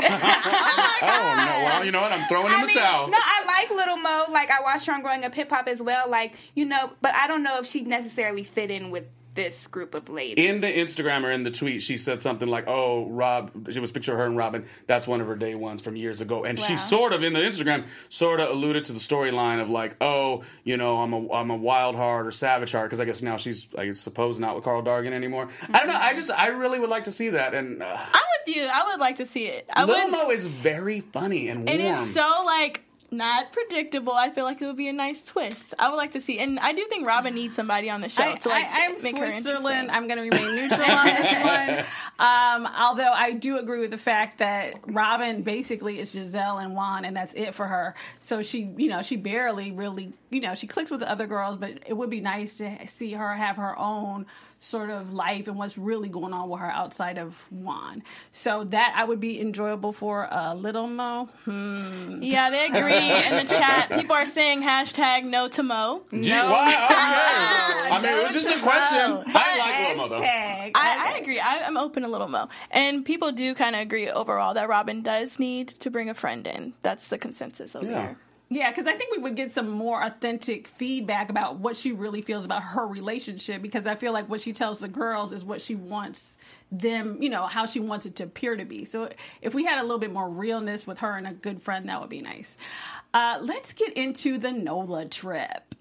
Oh, no. Well, you know what? I'm throwing in I the mean, towel. no, I like Little Mo. Like, I watched her on Growing Up Hip Hop as well. Like, you know, but I don't know if she necessarily fit in with this group of ladies. In the Instagram or in the tweet, she said something like, oh, Rob, she was a picture of her and Robin. That's one of her day ones from years ago. And she Wow. sort of, in the Instagram, sort of alluded to the storyline of like, oh, you know, I'm a, I'm a wild heart or savage heart. Because I guess now she's, I suppose, not with Carl Dargan anymore. I don't know. I just, I really would like to see that. And uh, I'm with you. I would like to see it. I Lil would, Mo is very funny and warm. and it's so like not predictable. I feel like it would be a nice twist. I would like to see, and I do think Robin needs somebody on the show I, to like I, I'm make her Switzerland. interesting. I'm going to remain neutral on this one. Um, although I do agree with the fact that Robin basically is Giselle and Juan, and that's it for her. So she, you know, she barely really, you know, she clicks with the other girls, but it would be nice to see her have her own sort of life and what's really going on with her outside of Juan. So that I would be enjoyable for a uh, Little Mo. Hmm. Yeah, they agree in the chat. People are saying hashtag no to Mo. Gee, No. why? Okay. I mean, it was just a question. I like Little Mo, though. Hashtag. I, I agree. I, I'm open to Little Mo. And people do kind of agree overall that Robin does need to bring a friend in. That's the consensus over Yeah. here. Yeah, because I think we would get some more authentic feedback about what she really feels about her relationship, because I feel like what she tells the girls is what she wants them, you know, how she wants it to appear to be. So if we had a little bit more realness with her and a good friend, that would be nice. Uh, let's get into the NOLA trip.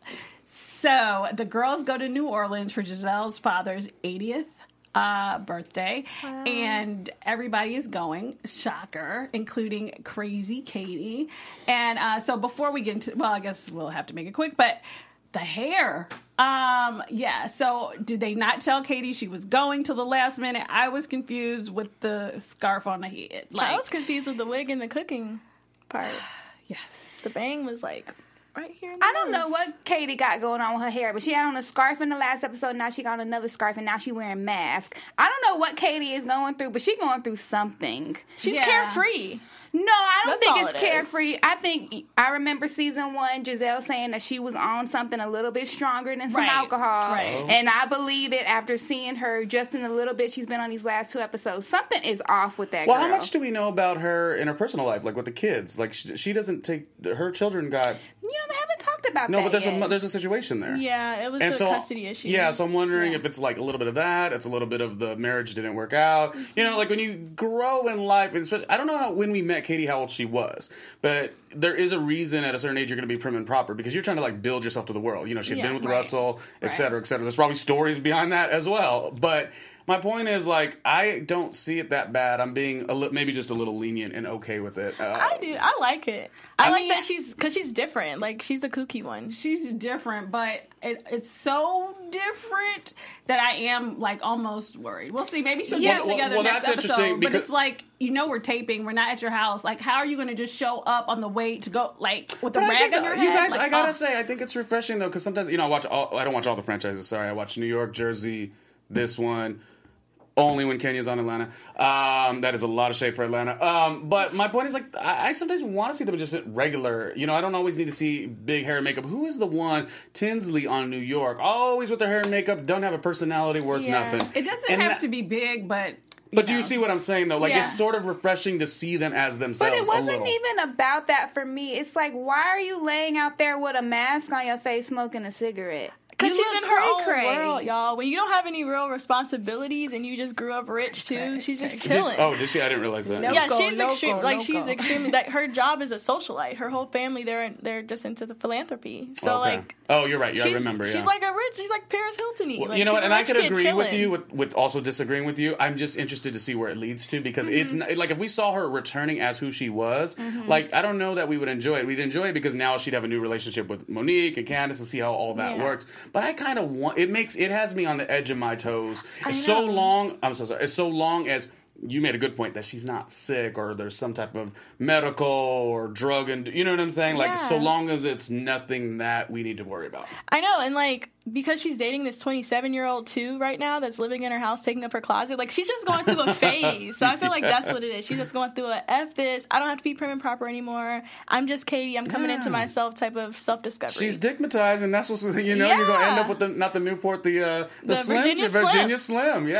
So the girls go to New Orleans for Giselle's father's eightieth Uh, birthday, wow. And everybody is going, shocker, including crazy Katie. And uh, so before we get into, well, I guess we'll have to make it quick, but the hair, um, yeah. So did they not tell Katie she was going till the last minute? I was confused with the scarf on the head. Like, I was confused with the wig and the cooking part. Yes, the bang was like right here in the I don't nose. know what Katie got going on with her hair, but she had on a scarf in the last episode. Now she got on another scarf, and now she wearing mask. I don't know what Katie is going through, but she going through something. She's Yeah. carefree. No, I don't That's all think it's it is. carefree. I think I remember season one, Giselle saying that she was on something a little bit stronger than some Right. alcohol. Right. And I believe it after seeing her just in a little bit she's been on these last two episodes. Something is off with that Well, girl. how much do we know about her in her personal life, like with the kids? Like she, she doesn't take her children got You know, they haven't talked about no, that but there's yet. a there's a situation there. Yeah, it was And a so, custody issue. Yeah, so I'm wondering if it's like a little bit of that. It's a little bit of the marriage didn't work out. You know, like when you grow in life, and especially, I don't know how when we met Katie how old she was, but there is a reason at a certain age you're going to be prim and proper because you're trying to like build yourself to the world. You know, she had Yeah, been with right. Russell, et Right. cetera, et cetera. There's probably stories behind that as well, but. My point is, like, I don't see it that bad. I'm being a li- maybe just a little lenient and okay with it. Uh, I do. I like it. I, I like mean- that she's because she's different. Like she's the kooky one. she's different, but it, it's so different that I am like almost worried. We'll see. Maybe she'll Yeah, get us well- together well, next that's interesting episode. But because- it's like, you know, we're taping. We're not at your house. Like, how are you going to just show up on the way to go, like with a But I rag think, on your you head? guys, Like, I gotta oh. say, I think it's refreshing though, because sometimes you know I watch. All, I don't watch all the franchises. Sorry, I watch New York, Jersey, this one. Only when Kenya's on Atlanta. Um, that is a lot of shade for Atlanta. Um, but my point is, like, I, I sometimes want to see them just regular. You know, I don't always need to see big hair and makeup. Who is the one, Tinsley on New York, always with their hair and makeup, don't have a personality worth Yeah. nothing. It doesn't And have that- to be big, but. But do know. you see what I'm saying, though? Like, Yeah. it's sort of refreshing to see them as themselves But it a wasn't little. even about that for me. It's like, why are you laying out there with a mask on your face smoking a cigarette? Because You she's look in her own cray-cray. world, y'all. When you don't have any real responsibilities and you just grew up rich too, she's just Did- chilling. oh, did she? I didn't realize that. Nope. yeah, Loco, she's loco, extreme. Like loco. she's extremely. That her job is a socialite. Her whole family, they're they're just into the philanthropy. So Okay. like, oh, you're right. Yeah, I she's, remember. Yeah. she's like a rich. She's like Paris Hilton-y. Well, like, you know she's what, a and I rich could kid agree with chilling. you with, with also disagreeing with you. I'm just interested to see where it leads to because it's Mm-hmm. not, like if we saw her returning as who she was, like I don't know that we would enjoy it. We'd enjoy it because now she'd have a new relationship with Monique and Candace and see how all that Yeah. works. But I kind of want it makes it has me on the edge of my toes. I It's so know. long. I'm so sorry. It's so long as. You made a good point that she's not sick or there's some type of medical or drug and you know what I'm saying? Like Yeah. so long as it's nothing that we need to worry about. I know, and like because she's dating this twenty-seven year old too right now that's living in her house taking up her closet. Like she's just going through a phase. So I feel like that's what it is. She's just going through a F this. I don't have to be prim and proper anymore. I'm just Katie. I'm coming into Yeah. myself type of self discovery. She's digmatized, and that's what's you know you're gonna end Yeah. up with the not the Newport the uh, the, The Slim Virginia Jim, Slim. Virginia Slim,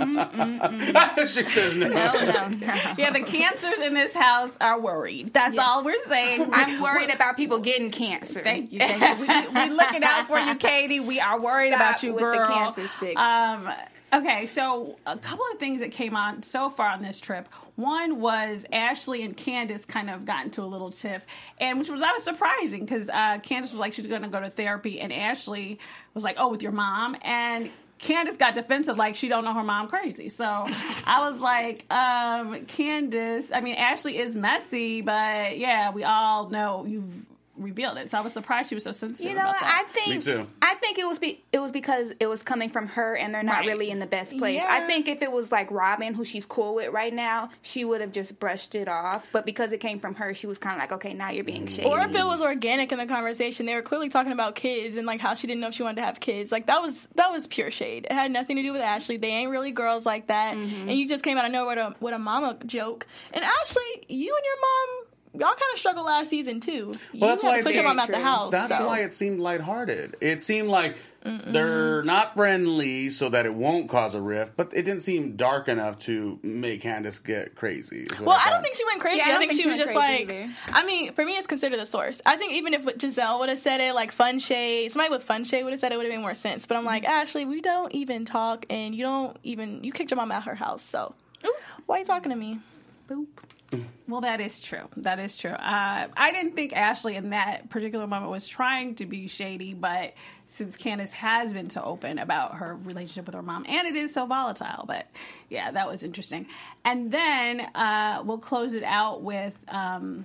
yeah. she says no. No, no, no. Yeah, the cancers in this house are worried. That's all we're saying. I'm worried about people getting cancer. Thank you. Thank you. We, we looking out for you, Katie. We are worried Stop about you, with the girl. cancer sticks. Um, okay, so a couple of things that came on so far on this trip. One was Ashley and Candace kind of got into a little tiff, and which was I was surprising because uh, Candace was like she's going to go to therapy, and Ashley was like, "Oh, with your mom," and Candace got defensive like she don't know her mom crazy. So I was like, um, Candace, I mean, Ashley is messy, but yeah, we all know you've revealed it. So I was surprised she was so sensitive You know, about that. I think Me too. I think it was be, it was because it was coming from her, and they're not Right. really in the best place. Yeah. I think if it was like Robin, who she's cool with right now, she would have just brushed it off. But because it came from her, she was kind of like, okay, now you're being shady. Or if it was organic in the conversation, they were clearly talking about kids and like how she didn't know if she wanted to have kids. Like that was that was pure shade. It had nothing to do with Ashley. They ain't really girls like that. Mm-hmm. And you just came out of nowhere with a, with a mama joke. And Ashley, you and your mom, y'all kind of struggled last season too. You Well, that's why had to it's put your very mom out the true. house. That's so. why it seemed lighthearted. It seemed like they're not friendly so that it won't cause a rift, but it didn't seem dark enough to make Candace get crazy. is what Well, I thought. don't think she went crazy. Yeah, I I, don't think, think she she was went just like, crazy either. I mean, for me, it's considered the source. I think even if Giselle would have said it, like fun shade, somebody with fun shade would have said it, would have made more sense. But I'm like, Ashley, we don't even talk, and you don't even, you kicked your mom out her house, so why are you talking to me? Boop. Well, that is true. That is true. Uh, I didn't think Ashley in that particular moment was trying to be shady, but since Candace has been so open about her relationship with her mom, and it is so volatile, but yeah, that was interesting. And then uh, we'll close it out with... Um,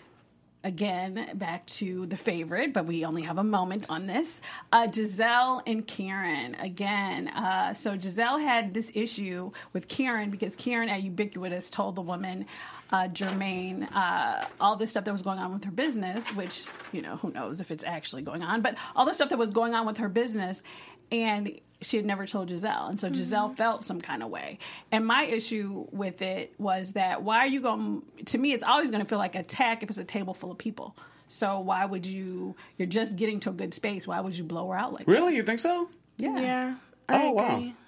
Again, back to the favorite, but we only have a moment on this. Uh, Giselle and Karen, again. Uh, so Giselle had this issue with Karen because Karen at Ubiquitous told the woman, uh, Jermaine, uh, all this stuff that was going on with her business, which, you know, who knows if it's actually going on, but all the stuff that was going on with her business, and she had never told Giselle. And so Giselle mm-hmm. felt some kind of way. And my issue with it was that why are you going to me, it's always going to feel like attack if it's a table full of people. So why would you, you're just getting to a good space. Why would you blow her out like that? Really? You think so? Yeah. Yeah. I Oh, wow. agree.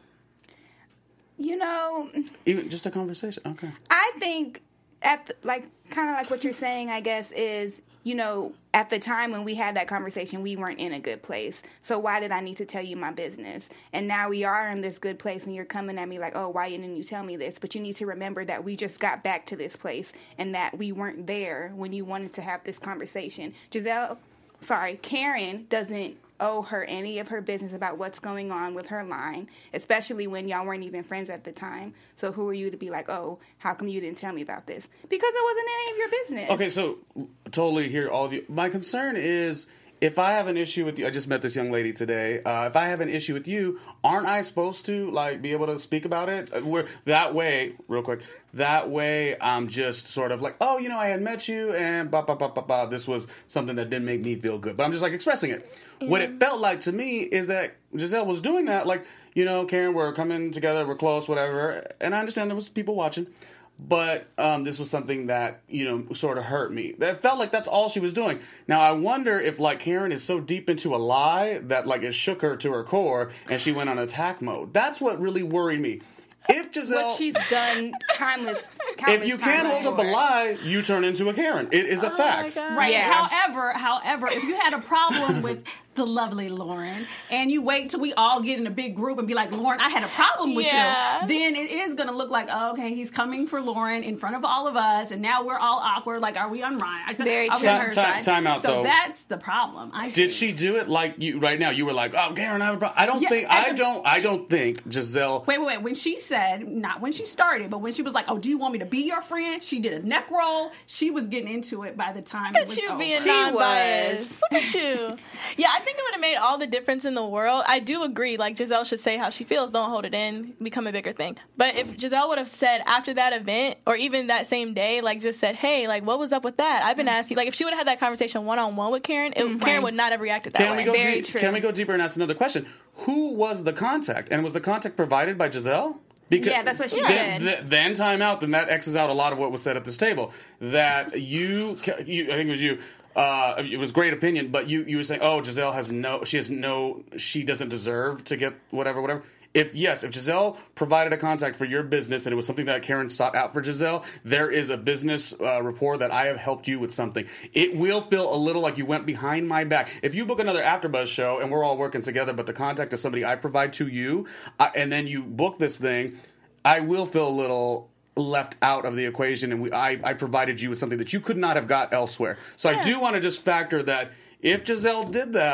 You know, Even just a conversation? Okay. I think at the, like kind of like what you're saying, I guess, is, you know, at the time when we had that conversation, we weren't in a good place. So why did I need to tell you my business? And now we are in this good place, and you're coming at me like, oh, why didn't you tell me this? But you need to remember that we just got back to this place and that we weren't there when you wanted to have this conversation. Giselle, sorry, Karen doesn't owe her any of her business about what's going on with her line, especially when y'all weren't even friends at the time. So who are you to be like, oh, how come you didn't tell me about this? Because it wasn't any of your business. Okay, so totally hear all of you. My concern is if I have an issue with you, I just met this young lady today. Uh, if I have an issue with you, aren't I supposed to like be able to speak about it? We're, that way, real quick, that way I'm just sort of like, oh, you know, I had met you and ba ba ba ba ba. This was something that didn't make me feel good, but I'm just like expressing it. Mm-hmm. What it felt like to me is that Giselle was doing that, like, you know, Karen, we're coming together, we're close, whatever. And I understand there was people watching. But um, this was something that, you know, sort of hurt me. That felt like that's all she was doing. Now, I wonder if, like, Karen is so deep into a lie that, like, it shook her to her core and she went on attack mode. That's what really worried me. If Giselle... What she's done timeless, If you can't hold up a lie, you turn into a Karen. It is a Oh fact. my God. Right. Yeah. However, however, if you had a problem with the lovely Lauren and you wait till we all get in a big group and be like, Lauren, I had a problem with Yeah. you, then it is going to look like, oh, okay, he's coming for Lauren in front of all of us, and now we're all awkward. Like, are we on Ryan? I, Very I was true. on her Time- side. time out, so though. that's the problem. I Did think. she do it like you right now? You were like, oh, Karen, I have a problem. I don't Yeah, think... at I the- don't... I don't think Giselle... Wait, wait, wait. When she said, not when she started, but when she was like, oh, do you want me to be your friend? She did a neck roll. She was getting into it by the time Look it was at you over. being She non-biased. was. Look at you. Yeah, I think it would have made all the difference in the world. I do agree. Like, Giselle should say how she feels. Don't hold it in. Become a bigger thing. But if Giselle would have said after that event, or even that same day, like, just said, hey, like, what was up with that? I've been asking. Like, if she would have had that conversation one-on-one with Karen, it, Karen would not have reacted that Can way. we go? Very deep, true. Can we go deeper and ask another question? Who was the contact, and was the contact provided by Giselle? Because Yeah, that's what she then, said. th- then time out. Then that X's out a lot of what was said at this table. That you, you I think it was you. Uh, it was great opinion, but you you were saying, oh, Giselle has no, she has no, she doesn't deserve to get whatever, whatever. If yes, if Giselle provided a contact for your business and it was something that Karen sought out for Giselle, there is a business uh, rapport that I have helped you with something. It will feel a little like you went behind my back. If you book another AfterBuzz show and we're all working together, but the contact is somebody I provide to you, uh, and then you book this thing, I will feel a little left out of the equation, and we, I, I provided you with something that you could not have got elsewhere. So I do want to just factor that if Giselle did that,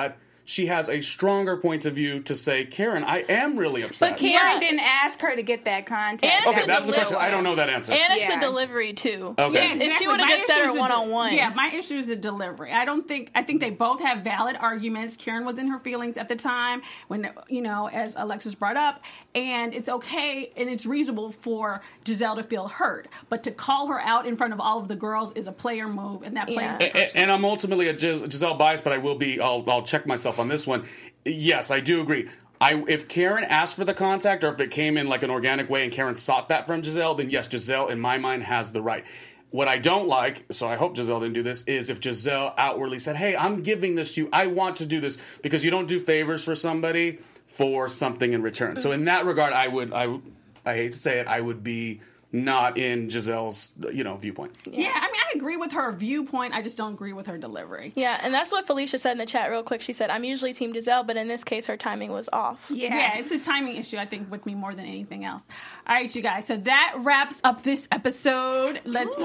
she has a stronger point of view to say, Karen, I am really upset. But Karen Yeah. didn't ask her to get that contact. And it's Okay, the that's the question. delivery. I don't know that answer. And it's Yeah. the delivery too. Okay. Yeah, If she exactly. would have My just said issue her is the one de- on one. Yeah, my issue is the delivery. I don't think I think they both have valid arguments. Karen was in her feelings at the time when, you know, as Alexis brought up, and it's okay and it's reasonable for Giselle to feel hurt, but to call her out in front of all of the girls is a player move, and that plays. Yeah. the And, person. and I'm ultimately a Gis- Giselle bias, but I will be. I'll, I'll check myself on this one. Yes, I do agree. I if Karen asked for the contact, or if it came in like an organic way, and Karen sought that from Giselle, then yes, Giselle, in my mind, has the right. What I don't like, so I hope Giselle didn't do this, is if Giselle outwardly said, "Hey, I'm giving this to you. I want to do this," because you don't do favors for somebody for something in return. So in that regard, I would. I would- I hate to say it, I would be not in Giselle's, you know, viewpoint. Yeah, I mean, I agree with her viewpoint. I just don't agree with her delivery. Yeah, and that's what Felicia said in the chat real quick. She said, I'm usually Team Giselle, but in this case, her timing was off. Yeah. Yeah, it's a timing issue, I think, with me more than anything else. All right, you guys. So that wraps up this episode. Let's, uh,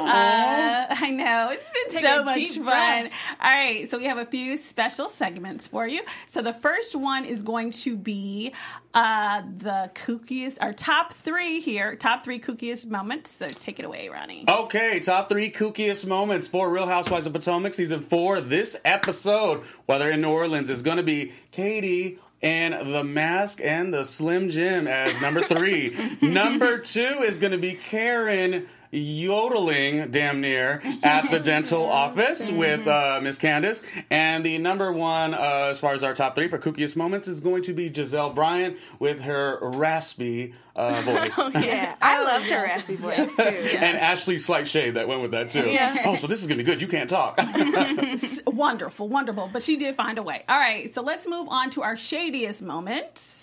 I know, it's been Take so a much deep fun. breath. All right, so we have a few special segments for you. So the first one is going to be uh, the kookiest, our top three here, top three kookiest moments. So take it away, Ronnie. Okay, top three kookiest moments for Real Housewives of Potomac season four. This episode, whether in New Orleans, is going to be Katie and the Mask and the Slim Jim as number three. Number two is going to be Karen yodeling damn near at the dental office with uh, Miss Candace. And the number one, uh, as far as our top three for kookiest moments, is going to be Giselle Bryant with her raspy uh, voice. Yeah, I loved her raspy voice too. And Ashley's slight shade that went with that too. Yeah. Oh, so this is gonna be good. You can't talk. Wonderful, wonderful. But she did find a way. All right, so let's move on to our shadiest moments.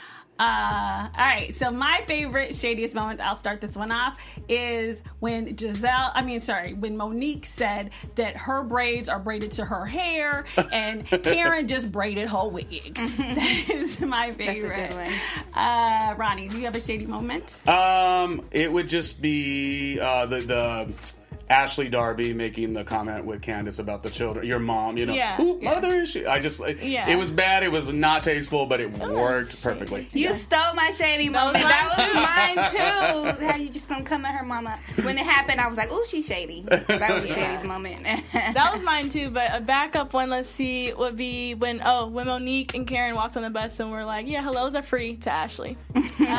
Uh, all right, so my favorite shadiest moment, I'll start this one off, is when Giselle, I mean, sorry, when Monique said that her braids are braided to her hair and Karen just braided her wig. That is my favorite. That's a good one. Uh, Ronnie, do you have a shady moment? um, it would just be uh, the the. Ashley Darby making the comment with Candace about the children, your mom, you know, Yeah. Ooh, mother issue. I just, Yeah. it was bad. It was not tasteful, but it worked perfectly. You stole my shady moment. That was mine too. How you just gonna come at her mama? When it happened, I was like, "Ooh, she's shady." That was Shady's moment. That was mine too, but a backup one, let's see, would be when, oh, when Monique and Karen walked on the bus and were like, yeah, hellos are free to Ashley. Oh,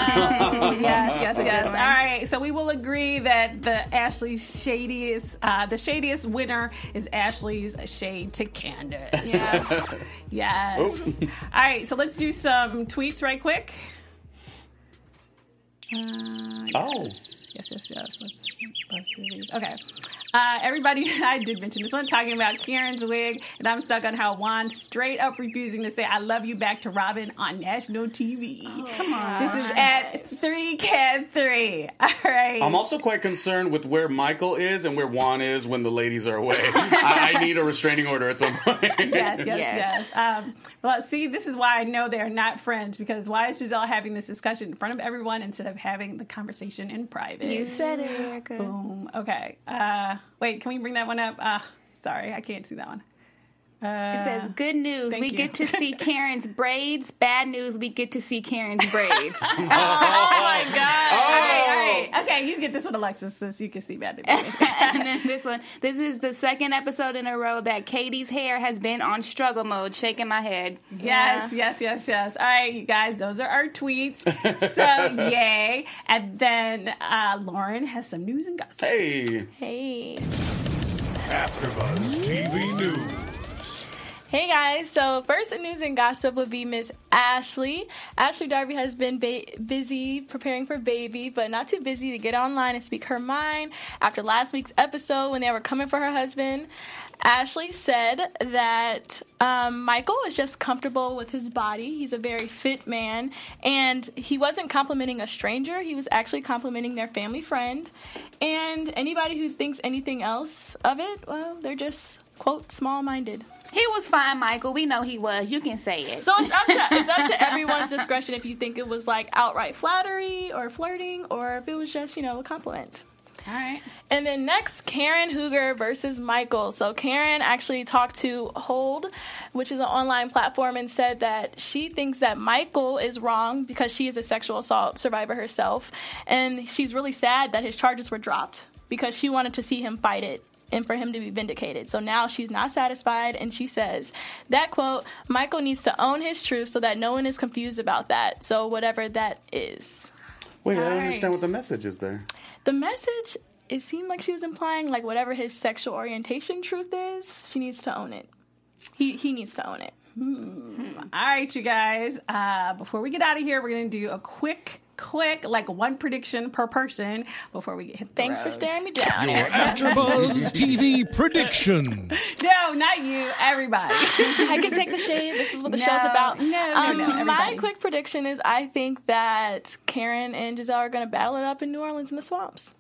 yes, yes, yes. All right, so we will agree that the Ashley's shady Uh, the shadiest winner is Ashley's shade to Candace. Yeah. Yes. All right, so let's do some tweets right quick. Uh, Oh. yes, yes, yes. yes. Let's, let's do these. Okay. Uh, everybody, I did mention this one, talking about Karen's wig, and I'm stuck on how Juan straight up refusing to say "I love you" back to Robin on national T V. Oh, Come on. This is at three cat three. All right. I'm also quite concerned with where Michael is and where Juan is when the ladies are away. I, I need a restraining order at some point. Yes, yes, yes. Yes. Um, well, see, this is why I know they're not friends, because why is Giselle having this discussion in front of everyone instead of having the conversation in private? You said it, Erica. Boom. Okay. Uh, wait, can we bring that one up? Uh, sorry, I can't see that one. It says, good news, thank we you. get to see Karen's braids. Bad news, we get to see Karen's braids. Oh, my God. All right, all right. Okay, you get this one, Alexis, since you can see better than me. And then this one, this is the second episode in a row that Katie's hair has been on struggle mode, shaking my head. Yes, yes, yes, yes. All right, you guys, those are our tweets. So, yay. And then uh, Lauren has some news and gossip. Hey. Hey. AfterBuzz T V News. Hey guys, so first in news and gossip would be Miss Ashley. Ashley Darby has been ba- busy preparing for baby, but not too busy to get online and speak her mind. After last week's episode when they were coming for her husband, Ashley said that um, Michael is just comfortable with his body. He's a very fit man, and he wasn't complimenting a stranger. He was actually complimenting their family friend. And anybody who thinks anything else of it, well, they're just, quote, small-minded. He was fine, Michael. We know he was. You can say it. So it's up to it's up to everyone's discretion if you think it was like outright flattery or flirting, or if it was just, you know, a compliment. All right. And then next, Karen Huger versus Michael. So Karen actually talked to Hold, which is an online platform, and said that she thinks that Michael is wrong because she is a sexual assault survivor herself. And she's really sad that his charges were dropped because she wanted to see him fight it and for him to be vindicated. So now she's not satisfied, and she says that, quote, Michael needs to own his truth so that no one is confused about that. So whatever that is. Wait, I don't Right. understand what the message is there. The message, it seemed like she was implying, like, whatever his sexual orientation truth is, she needs to own it. He he needs to own it. All right, you guys. Uh, before we get out of here, we're going to do a quick, quick, like one prediction per person before we hit the Thanks for road. staring me down. Your AfterBuzz T V prediction. No, not you. Everybody. I can take the shade. This is what the No, show's about. no, no, um, no, my everybody. quick prediction is I think that Karen and Giselle are going to battle it up in New Orleans in the swamps.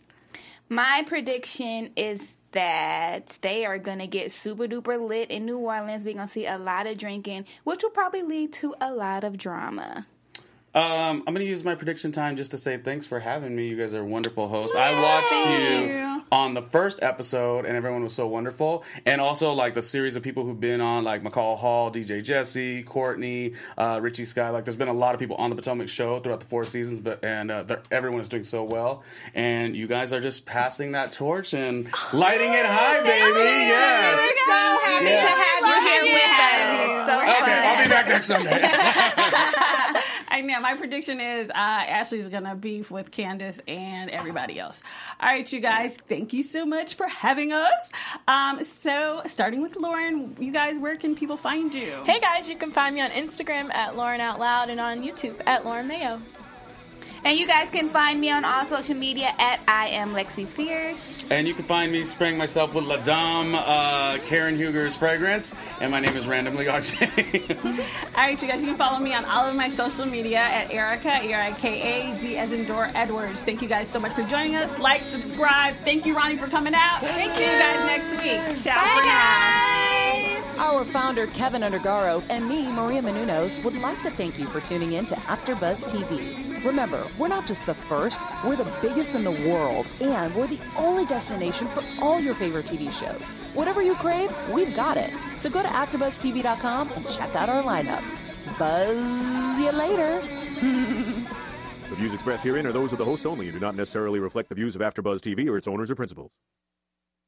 My prediction is that they are going to get super duper lit in New Orleans. We're going to see a lot of drinking, which will probably lead to a lot of drama. Um, I'm going to use my prediction time just to say thanks for having me. You guys are wonderful hosts. I watched you you. on the first episode, and everyone was so wonderful. And also, like, the series of people who've been on, like, McCall Hall, D J Jesse, Courtney, uh, Richie Sky. Like, there's been a lot of people on the Potomac show throughout the four seasons, but and uh, they're- everyone is doing so well. And you guys are just passing that torch and lighting it high, baby. Yes. We're so happy Yeah. to have you here with us. So Okay, fun. I'll be back next Sunday. I know. My prediction is uh, Ashley's going to beef with Candace and everybody else. All right, you guys. Thank you so much for having us. Um, so, starting with Lauren, you guys, where can people find you? Hey guys, you can find me on Instagram at Lauren Out Loud and on YouTube at Lauren Mayo. And you guys can find me on all social media at I am Lexi Fierce. And you can find me spraying myself with La Dame, uh, Karen Huger's fragrance. And my name is Randomly R J. All right, you guys, you can follow me on all of my social media at Erica, E R I K A, D as in Door Edwards. Thank you guys so much for joining us. Like, subscribe. Thank you, Ronnie, for coming out. Thank See you guys next week. Ciao for now. Our founder, Kevin Undergaro, and me, Maria Menounos, would like to thank you for tuning in to AfterBuzz T V. Remember, we're not just the first, we're the biggest in the world, and we're the only destination for all your favorite T V shows. Whatever you crave, we've got it. So go to after buzz T V dot com and check out our lineup. Buzz you later. The views expressed herein are those of the hosts only and do not necessarily reflect the views of AfterBuzz T V or its owners or principals.